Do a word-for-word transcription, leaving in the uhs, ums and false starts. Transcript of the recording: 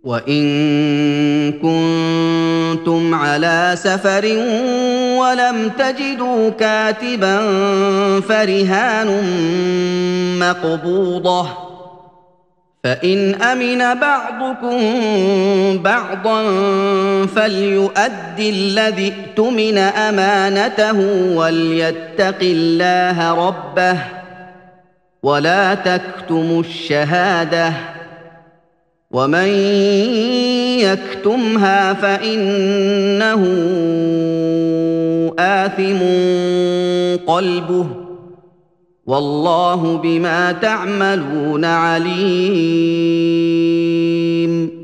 وَإِن كُنتُمْ عَلَىٰ سَفَرٍ وَلَمْ تَجِدُوا كَاتِبًا فَرِهَانٌ مَّقْبُوضَةٌ ۖ فَإِنْ أَمِنَ بَعْضُكُم بَعْضًا فَلْيُؤَدِّ الَّذِي اؤْتُمِنَ أَمَانَتَهُ وَلْيَتَّقِ اللَّهَ رَبَّهُ ۗ وَلَا تَكْتُمُوا الشَّهَادَةَ ۚ وَمَن يَكْتُمْهَا فَإِنَّهُ آثِمٌ قَلْبُهُ ۗ وَاللَّهُ بِمَا تَعْمَلُونَ عَلِيمٌ.